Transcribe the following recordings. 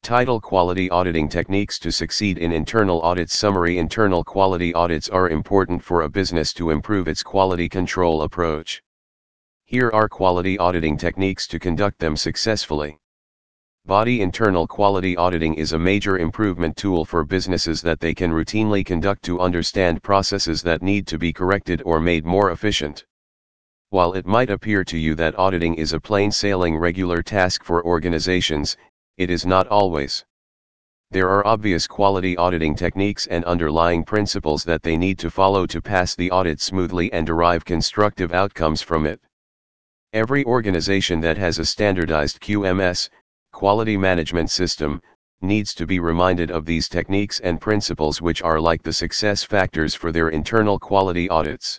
Title: Quality Auditing Techniques to Succeed in Internal Audits. Summary: internal quality audits are important for a business to improve its quality control approach. Here are quality auditing techniques to conduct them successfully. Body internal quality auditing is a major improvement tool for businesses that they can routinely conduct to understand processes that need to be corrected or made more efficient. While it might appear to you that auditing is a plain sailing regular task for organizations, it is not always. There are obvious quality auditing techniques and underlying principles that they need to follow to pass the audit smoothly and derive constructive outcomes from it. Every organization that has a standardized QMS, quality management system, needs to be reminded of these techniques and principles, which are like the success factors for their internal quality audits.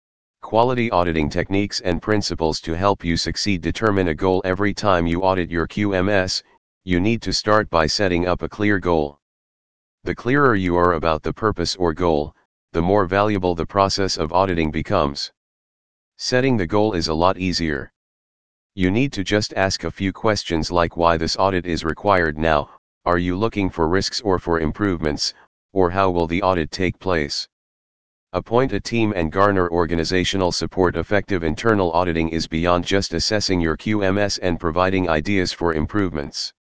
Quality auditing techniques and principles to help you succeed. Determine a goal. Every time you audit your QMS, you need to start by setting up a clear goal. The clearer you are about the purpose or goal, the more valuable the process of auditing becomes. Setting the goal is a lot easier. You need to just ask a few questions like why this audit is required now, are you looking for risks or for improvements, or how will the audit take place? Appoint a team and garner organizational support. Effective internal auditing is beyond just assessing your QMS and providing ideas for improvements.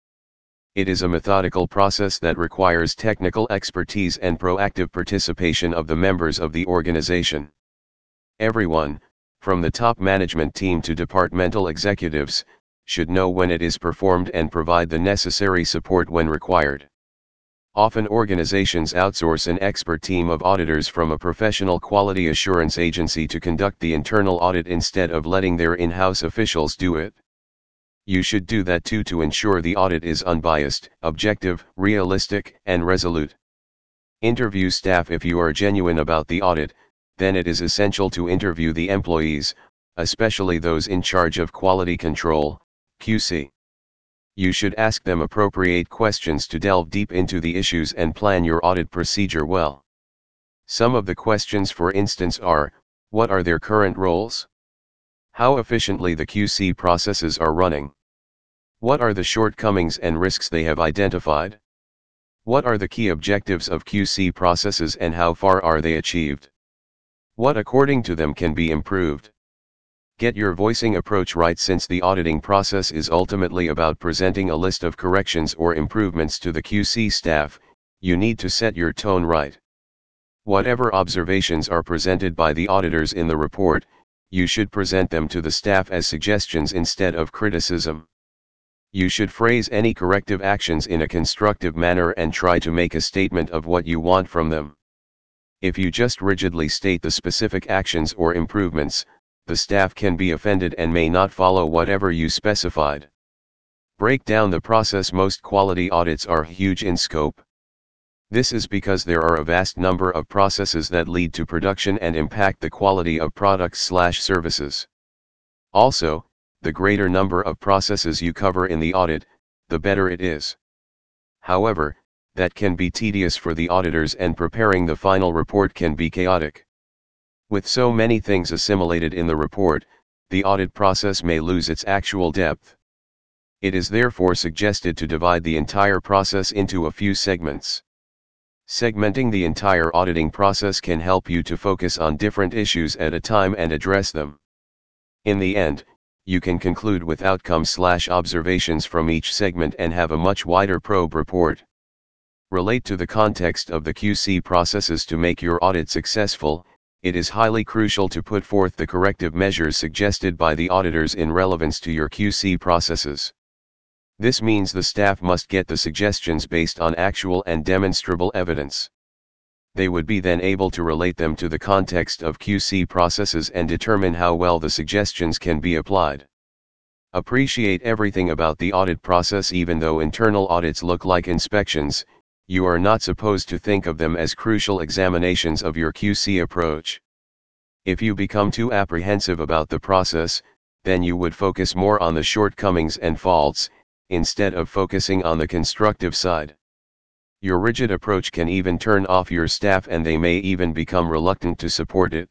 It is a methodical process that requires technical expertise and proactive participation of the members of the organization. Everyone, from the top management team to departmental executives, should know when it is performed and provide the necessary support when required. Often organizations outsource an expert team of auditors from a professional quality assurance agency to conduct the internal audit instead of letting their in-house officials do it. You should do that too to ensure the audit is unbiased, objective, realistic, and resolute. Interview staff. If you are genuine about the audit, then it is essential to interview the employees, especially those in charge of quality control, QC. You should ask them appropriate questions to delve deep into the issues and plan your audit procedure well. Some of the questions, for instance, are: what are their current roles? How efficiently the QC processes are running? What are the shortcomings and risks they have identified? What are the key objectives of QC processes and how far are they achieved? What according to them can be improved? Get your voicing approach right. Since the auditing process is ultimately about presenting a list of corrections or improvements to the QC staff, you need to set your tone right. Whatever observations are presented by the auditors in the report, you should present them to the staff as suggestions instead of criticism. You should phrase any corrective actions in a constructive manner and try to make a statement of what you want from them. If you just rigidly state the specific actions or improvements, the staff can be offended and may not follow whatever you specified. Break down the process. Most quality audits are huge in scope. This is because there are a vast number of processes that lead to production and impact the quality of products/services. Also, the greater number of processes you cover in the audit, the better it is. However, that can be tedious for the auditors, and preparing the final report can be chaotic. With so many things assimilated in the report, the audit process may lose its actual depth. It is therefore suggested to divide the entire process into a few segments. Segmenting the entire auditing process can help you to focus on different issues at a time and address them. In the end, you can conclude with outcomes/observations from each segment and have a much wider probe report. Relate to the context of the QC processes. To make your audit successful, it is highly crucial to put forth the corrective measures suggested by the auditors in relevance to your QC processes. This means the staff must get the suggestions based on actual and demonstrable evidence. They would be then able to relate them to the context of QC processes and determine how well the suggestions can be applied. Appreciate everything about the audit process. Even though internal audits look like inspections, you are not supposed to think of them as crucial examinations of your QC approach. If you become too apprehensive about the process, then you would focus more on the shortcomings and faults, instead of focusing on the constructive side. Your rigid approach can even turn off your staff, and they may even become reluctant to support it.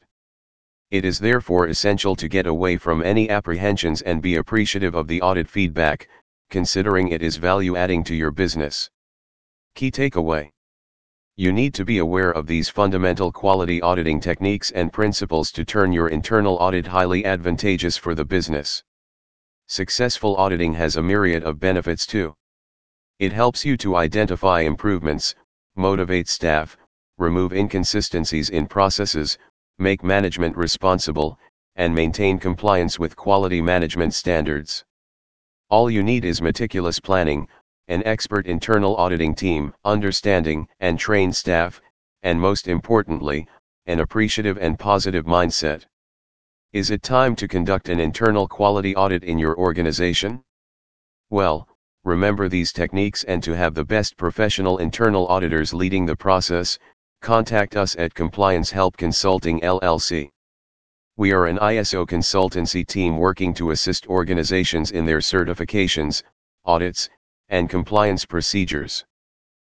It is therefore essential to get away from any apprehensions and be appreciative of the audit feedback, considering it is value-adding to your business. Key takeaway: you need to be aware of these fundamental quality auditing techniques and principles to turn your internal audit highly advantageous for the business. Successful auditing has a myriad of benefits too. It helps you to identify improvements, motivate staff, remove inconsistencies in processes, make management responsible, and maintain compliance with quality management standards. All you need is meticulous planning, an expert internal auditing team, understanding and trained staff, and most importantly, an appreciative and positive mindset. Is it time to conduct an internal quality audit in your organization? Well, remember these techniques, and to have the best professional internal auditors leading the process, contact us at Compliance Help Consulting LLC. We are an ISO consultancy team working to assist organizations in their certifications, audits, and compliance procedures.